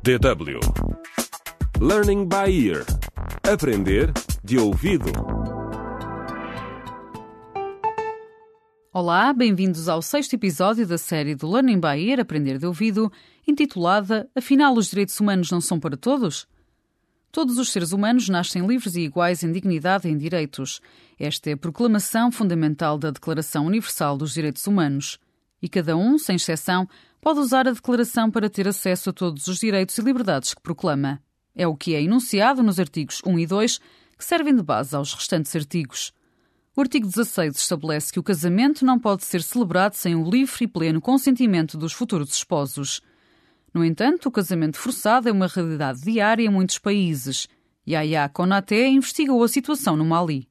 DW Learning by Ear. Aprender de ouvido. Olá, bem-vindos ao 6º episódio da série do Learning by Ear, Aprender de ouvido, intitulada Afinal, os direitos humanos não são para todos? Todos os seres humanos nascem livres e iguais em dignidade e em direitos. Esta é a proclamação fundamental da Declaração Universal dos Direitos Humanos. E cada um, sem exceção, pode usar a declaração para ter acesso a todos os direitos e liberdades que proclama. É o que é enunciado nos artigos 1 e 2, que servem de base aos restantes artigos. O artigo 16 estabelece que o casamento não pode ser celebrado sem o livre e pleno consentimento dos futuros esposos. No entanto, o casamento forçado é uma realidade diária em muitos países. Yahya Konaté investigou a situação no Mali.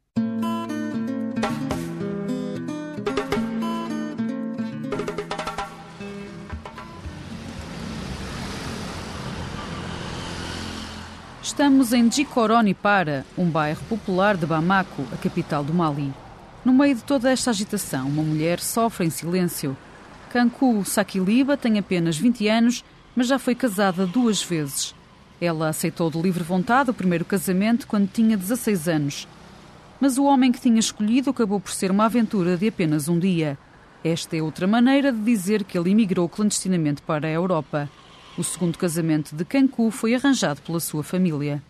Estamos em Djikoroni-Para, um bairro popular de Bamako, a capital do Mali. No meio de toda esta agitação, uma mulher sofre em silêncio. Kankou Sakiliba tem apenas 20 anos, mas já foi casada 2 vezes. Ela aceitou de livre vontade o primeiro casamento quando tinha 16 anos. Mas o homem que tinha escolhido acabou por ser uma aventura de apenas um dia. Esta é outra maneira de dizer que ele emigrou clandestinamente para a Europa. O segundo casamento de Kankou foi arranjado pela sua família.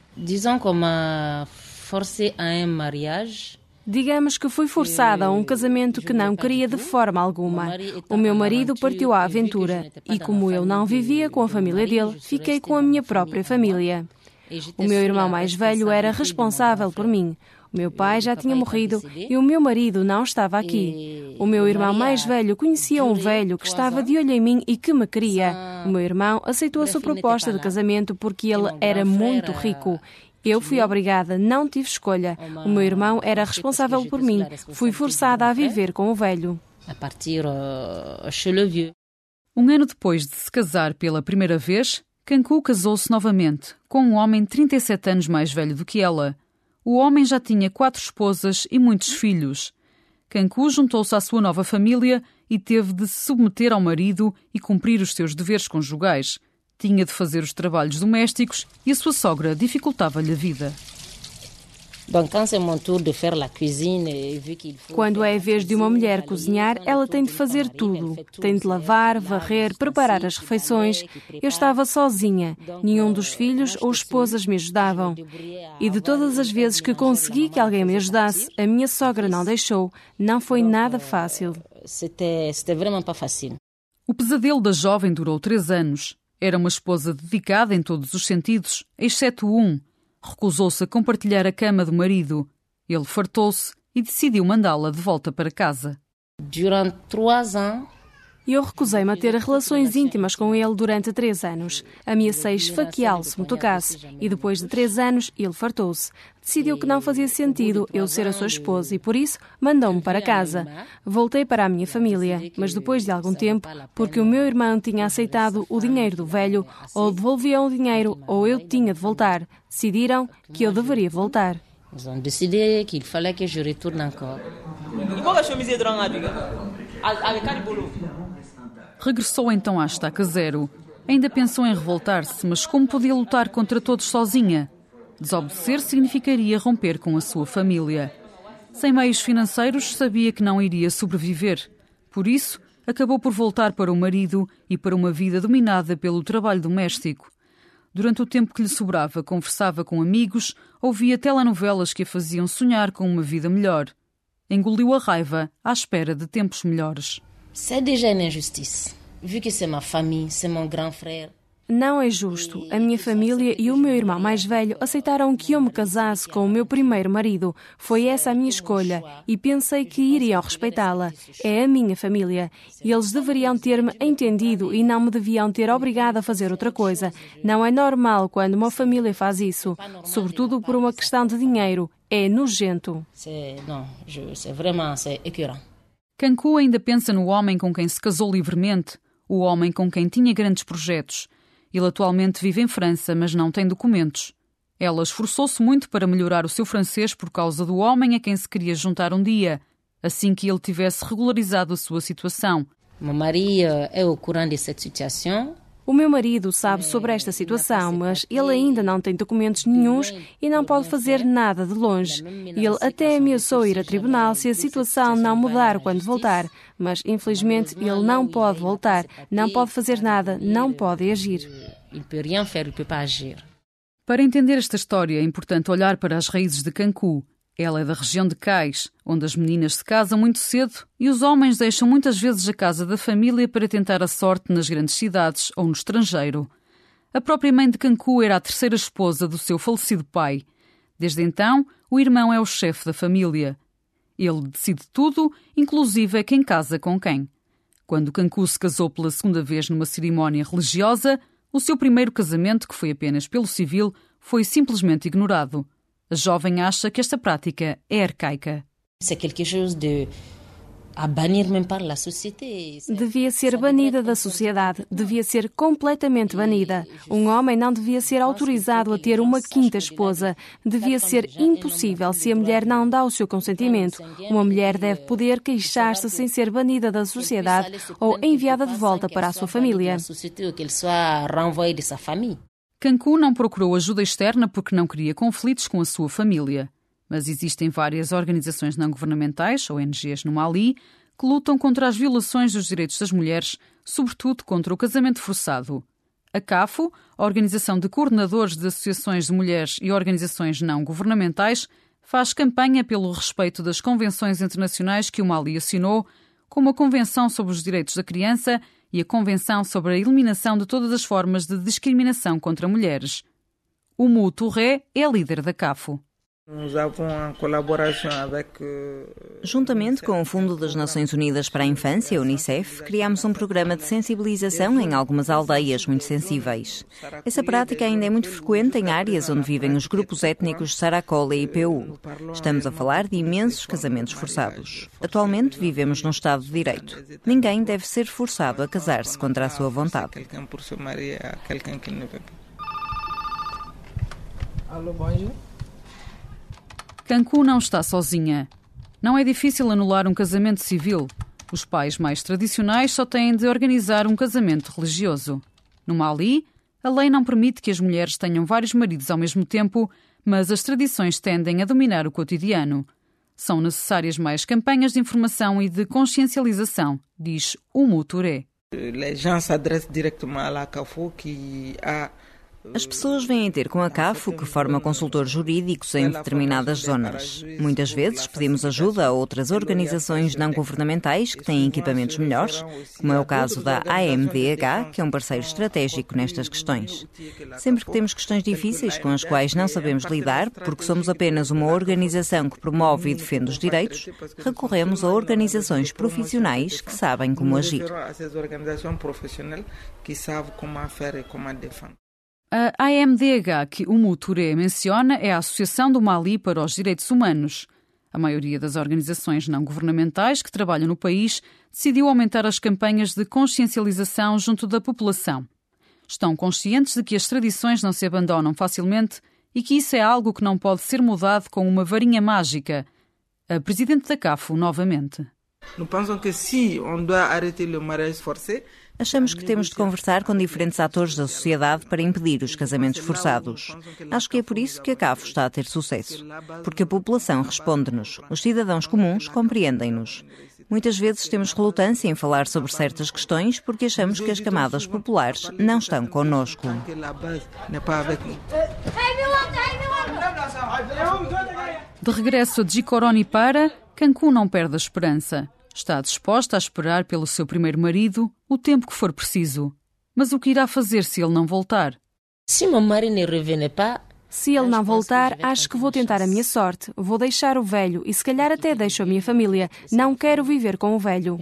Digamos que fui forçada a um casamento que não queria de forma alguma. O meu marido partiu à aventura e, como eu não vivia com a família dele, fiquei com a minha própria família. O meu irmão mais velho era responsável por mim. O meu pai já tinha morrido e o meu marido não estava aqui. O meu irmão mais velho conhecia um velho que estava de olho em mim e que me queria. O meu irmão aceitou a sua proposta de casamento porque ele era muito rico. Eu fui obrigada, não tive escolha. O meu irmão era responsável por mim. Fui forçada a viver com o velho. Um ano depois de se casar pela primeira vez, Kankou casou-se novamente, com um homem 37 anos mais velho do que ela. O homem já tinha 4 esposas e muitos filhos. Kankou juntou-se à sua nova família e teve de se submeter ao marido e cumprir os seus deveres conjugais. Tinha de fazer os trabalhos domésticos e a sua sogra dificultava-lhe a vida. Quando é a vez de uma mulher cozinhar, ela tem de fazer tudo. Tem de lavar, varrer, preparar as refeições. Eu estava sozinha. Nenhum dos filhos ou esposas me ajudavam. E de todas as vezes que consegui que alguém me ajudasse, a minha sogra não deixou. Não foi nada fácil. O pesadelo da jovem durou 3 anos. Era uma esposa dedicada em todos os sentidos, exceto um. Recusou-se a compartilhar a cama do marido. Ele fartou-se e decidiu mandá-la de volta para casa. Eu recusei-me a ter relações íntimas com ele durante 3 anos. Ameacei esfaqueá-lo se me tocasse. E depois de 3 anos, ele fartou-se. Decidiu que não fazia sentido eu ser a sua esposa e, por isso, mandou-me para casa. Voltei para a minha família, mas depois de algum tempo, porque o meu irmão tinha aceitado o dinheiro do velho, ou devolviam o dinheiro, ou eu tinha de voltar. Decidiram que eu deveria voltar. Ils ont décidé qu'il fallait que je retourne encore. Regressou então à estaca zero. Ainda pensou em revoltar-se, mas como podia lutar contra todos sozinha? Desobedecer significaria romper com a sua família. Sem meios financeiros, sabia que não iria sobreviver. Por isso, acabou por voltar para o marido e para uma vida dominada pelo trabalho doméstico. Durante o tempo que lhe sobrava, conversava com amigos, ouvia telenovelas que a faziam sonhar com uma vida melhor. Engoliu a raiva à espera de tempos melhores. C'est déjà une injustice, vu que c'est ma famille, c'est mon grand frère. Não é justo. A minha família e o meu irmão mais velho aceitaram que eu me casasse com o meu primeiro marido. Foi essa a minha escolha e pensei que iriam respeitá-la. É a minha família. Eles deveriam ter-me entendido e não me deviam ter obrigado a fazer outra coisa. Não é normal quando uma família faz isso, sobretudo por uma questão de dinheiro. É nojento. C'est écœurant. Kankou ainda pensa no homem com quem se casou livremente, o homem com quem tinha grandes projetos. Ele atualmente vive em França, mas não tem documentos. Ela esforçou-se muito para melhorar o seu francês por causa do homem a quem se queria juntar um dia, assim que ele tivesse regularizado a sua situação. Mon mari est au courant de cette situation. O meu marido sabe sobre esta situação, mas ele ainda não tem documentos nenhuns e não pode fazer nada de longe. Ele até ameaçou ir a tribunal se a situação não mudar quando voltar, mas infelizmente ele não pode voltar, não pode fazer nada, não pode agir. Para entender esta história é importante olhar para as raízes de Cancún. Ela é da região de Cais, onde as meninas se casam muito cedo e os homens deixam muitas vezes a casa da família para tentar a sorte nas grandes cidades ou no estrangeiro. A própria mãe de Cancún era a terceira esposa do seu falecido pai. Desde então, o irmão é o chefe da família. Ele decide tudo, inclusive é quem casa com quem. Quando Cancún se casou pela segunda vez numa cerimónia religiosa, o seu primeiro casamento, que foi apenas pelo civil, foi simplesmente ignorado. A jovem acha que esta prática é arcaica. Devia ser banida da sociedade, devia ser completamente banida. Um homem não devia ser autorizado a ter uma quinta esposa. Devia ser impossível se a mulher não dá o seu consentimento. Uma mulher deve poder queixar-se sem ser banida da sociedade ou enviada de volta para a sua família. Cancún não procurou ajuda externa porque não queria conflitos com a sua família. Mas existem várias organizações não-governamentais, ONGs, no Mali, que lutam contra as violações dos direitos das mulheres, sobretudo contra o casamento forçado. A CAFO, a Organização de Coordenadores de Associações de Mulheres e Organizações Não-Governamentais, faz campanha pelo respeito das convenções internacionais que o Mali assinou, como a Convenção sobre os Direitos da Criança e a Convenção sobre a Eliminação de todas as formas de discriminação contra mulheres. Oumou Touré é líder da CAFO. Juntamente com o Fundo das Nações Unidas para a Infância, Unicef, criámos um programa de sensibilização em algumas aldeias muito sensíveis. Essa prática ainda é muito frequente em áreas onde vivem os grupos étnicos Saracola e Peu. Estamos a falar de imensos casamentos forçados. Atualmente vivemos num Estado de Direito. Ninguém deve ser forçado a casar-se contra a sua vontade. Alô, bonjour. Cancún não está sozinha. Não é difícil anular um casamento civil. Os pais mais tradicionais só têm de organizar um casamento religioso. No Mali, a lei não permite que as mulheres tenham vários maridos ao mesmo tempo, mas as tradições tendem a dominar o cotidiano. São necessárias mais campanhas de informação e de consciencialização, diz Oumou Touré. As pessoas vêm ter com a CAFO, que forma consultores jurídicos em determinadas zonas. Muitas vezes pedimos ajuda a outras organizações não-governamentais que têm equipamentos melhores, como é o caso da AMDH, que é um parceiro estratégico nestas questões. Sempre que temos questões difíceis com as quais não sabemos lidar, porque somos apenas uma organização que promove e defende os direitos, recorremos a organizações profissionais que sabem como agir. A AMDH que Oumou Touré menciona é a Associação do Mali para os Direitos Humanos. A maioria das organizações não-governamentais que trabalham no país decidiu aumentar as campanhas de consciencialização junto da população. Estão conscientes de que as tradições não se abandonam facilmente e que isso é algo que não pode ser mudado com uma varinha mágica. A presidente da CAFO, novamente. Achamos que temos de conversar com diferentes atores da sociedade para impedir os casamentos forçados. Acho que é por isso que a CAFO está a ter sucesso. Porque a população responde-nos. Os cidadãos comuns compreendem-nos. Muitas vezes temos relutância em falar sobre certas questões porque achamos que as camadas populares não estão connosco. De regresso a Jikoroni-Para, Cancún não perde a esperança. Está disposta a esperar pelo seu primeiro marido o tempo que for preciso. Mas o que irá fazer se ele não voltar? Se ele não voltar, acho que vou tentar a minha sorte. Vou deixar o velho e se calhar até deixo a minha família. Não quero viver com o velho.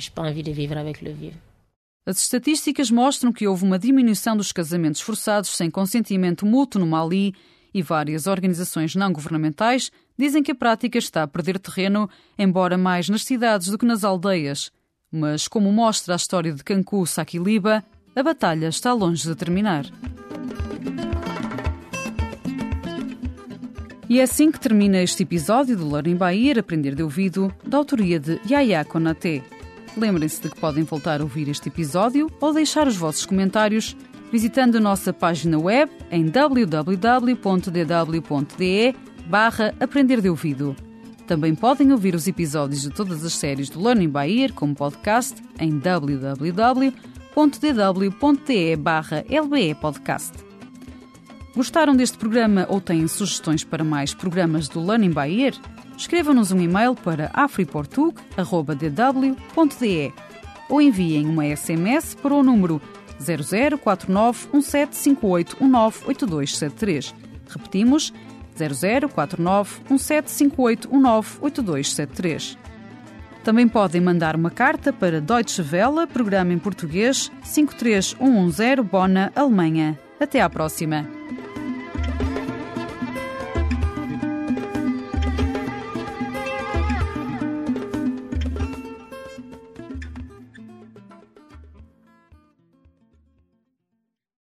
As estatísticas mostram que houve uma diminuição dos casamentos forçados sem consentimento mútuo no Mali e várias organizações não-governamentais dizem que a prática está a perder terreno, embora mais nas cidades do que nas aldeias. Mas, como mostra a história de Cancún Sakiliba, a batalha está longe de terminar. E é assim que termina este episódio do Learning by Ear, Aprender de Ouvido, da autoria de Yaya Konaté. Lembrem-se de que podem voltar a ouvir este episódio ou deixar os vossos comentários visitando a nossa página web em www.dw.de/aprender de ouvido. Também podem ouvir os episódios de todas as séries do Learning by Ear como podcast em www.dw.de/lbe podcast. Gostaram deste programa ou têm sugestões para mais programas do Learning by Ear? Escrevam-nos um e-mail para afriportug@dw.de ou enviem uma SMS para o número 0049 1758 198273. Repetimos, 0049 1758 198273. Também podem mandar uma carta para Deutsche Welle, programa em português 53110 Bona, Alemanha. Até à próxima!